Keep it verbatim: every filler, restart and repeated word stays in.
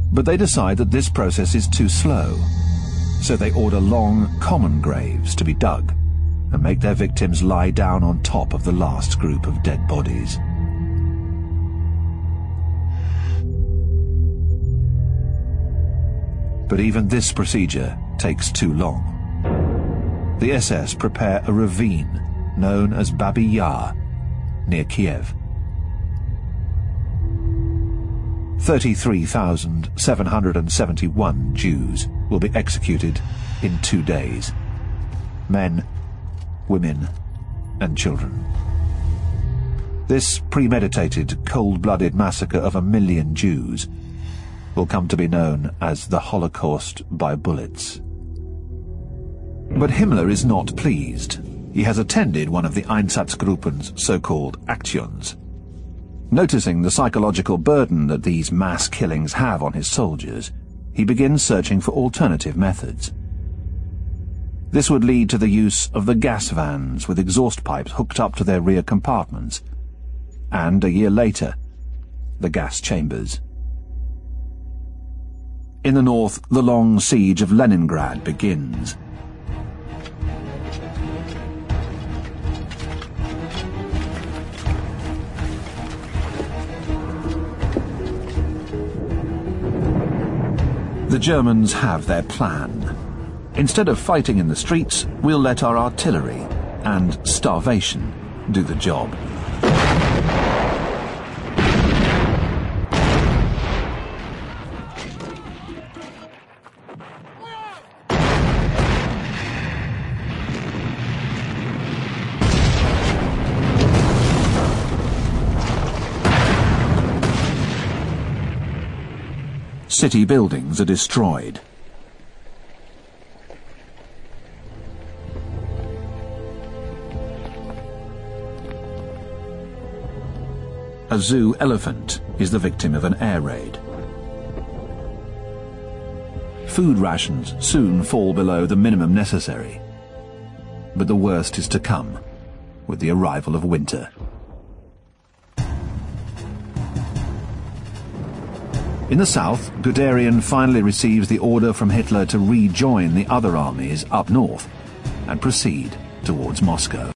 But they decide that this process is too slow, so they order long, common graves to be dug and make their victims lie down on top of the last group of dead bodies. But even this procedure takes too long. The S S prepare a ravine known as Babi Yar, near Kiev. thirty-three thousand seven hundred seventy-one Jews will be executed in two days. Men, women, and children. This premeditated, cold-blooded massacre of a million Jews will come to be known as the Holocaust by bullets. But Himmler is not pleased. He has attended one of the Einsatzgruppen's so-called actions. Noticing the psychological burden that these mass killings have on his soldiers, he begins searching for alternative methods. This would lead to the use of the gas vans with exhaust pipes hooked up to their rear compartments, and a year later, the gas chambers. In the north, the long siege of Leningrad begins. The Germans have their plan. Instead of fighting in the streets, we'll let our artillery and starvation do the job. City buildings are destroyed. A zoo elephant is the victim of an air raid. Food rations soon fall below the minimum necessary. But the worst is to come with the arrival of winter. In the south, Guderian finally receives the order from Hitler to rejoin the other armies up north and proceed towards Moscow.